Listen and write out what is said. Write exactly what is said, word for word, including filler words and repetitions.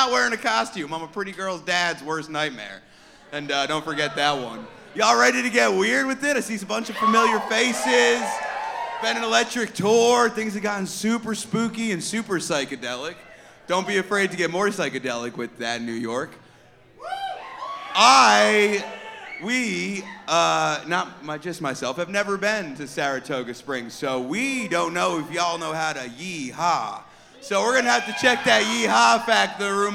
not wearing a costume. I'm a pretty girl's dad's worst nightmare. And uh, don't forget that one. Y'all ready to get weird with it? I see a bunch of familiar faces. Been an electric tour. Things have gotten super spooky and super psychedelic. Don't be afraid to get more psychedelic with that in New York. I, we, uh, not my, just myself, have never been to Saratoga Springs, so we don't know if y'all know how to yee-haw. So we're gonna have to check that yee-haw fact in the room.